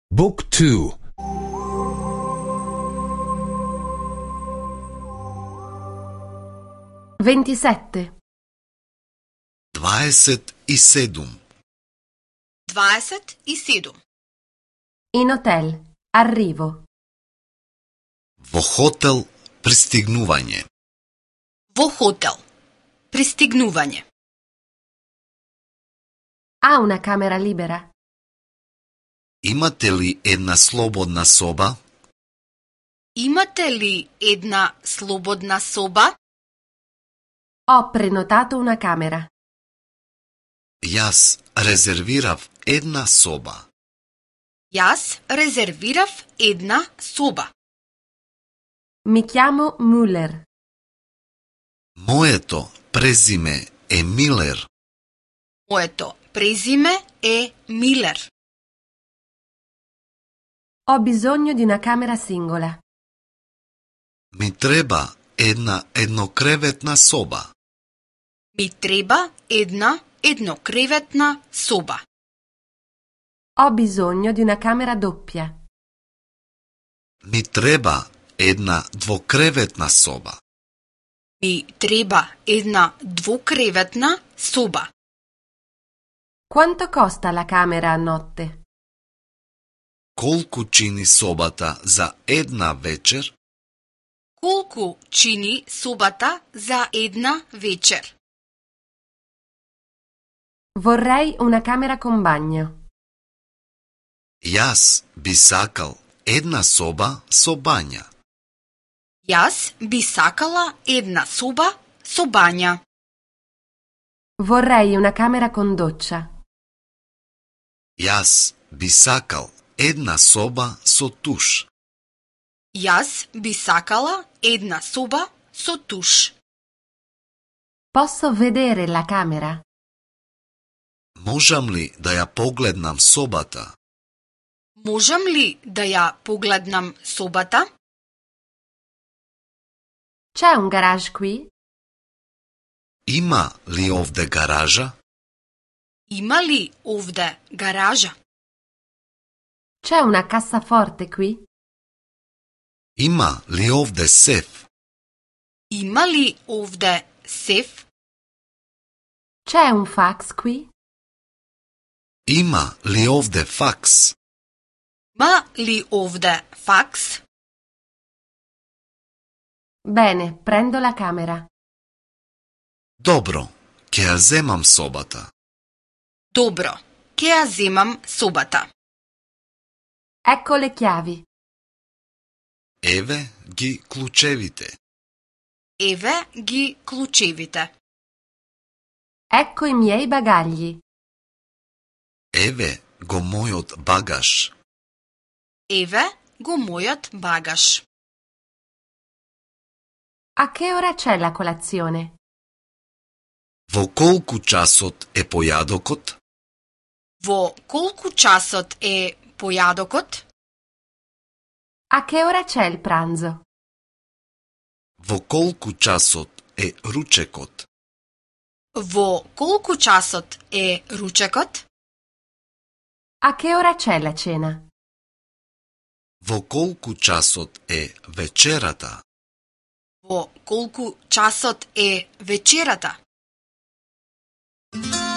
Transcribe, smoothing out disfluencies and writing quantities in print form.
บุ๊กทู 27 27 27. In hotel, arrivo. Во хотел пристигнување. Во хотел. Пристигнување. Ha una camera libera? Имате ли една слободна соба? Имате ли една слободна соба? Ho prenotato una camera. Јас резервирав една соба. Јас резервирав една соба. Mi chiamo Müller. Моето презиме е Милер. Моето презиме е Милер. Ho bisogno di una camera singola. Ми треба една еднокреветна соба. Ми треба една еднокреветна соба. Ho bisogno di una camera doppia. Ми треба една двокреветна соба. Ми треба една двукреветна соба. Quanto costa la camera a notte? Колку чини собата за една вечер? Колку чини собата за една вечер? Vorrei una camera con bagno. Јас би сакал една соба со бања. Јас би сакала една соба со бања. Vorrei una camera con doccia. Јас би сакал една соба со туш. Јас би сакала една соба со туш. Posso vedere la camera? Можам ли да ја погледнам собата? Можам ли да ја погледнам собата? C'è un garage qui? Има ли овде гаража? Има ли овде гаража? C'è una cassaforte qui? Има ли овде сеф? Има ли овде сеф? C'è un fax qui? Има ли овде факс? Има ли овде факс? Bene, prendo la camera. Добро, ќе ја земам собата. Добро, ќе ја земам собата. Ecco le chiavi. Еве ги клучевите. Еве ги клучевите. Ecco i miei bagagli. Еве го мојот багаж. Еве го мојот багаж. A che ora c'è la colazione? Во колку часот е појадокот? Во колку часот е појадокот? A che ora c'è il pranzo? Во колку часот е ручекот? Во колку часот е ручекот? A che ora c'è la cena? Во колку часот е вечерата? Во колку часот е вечерата?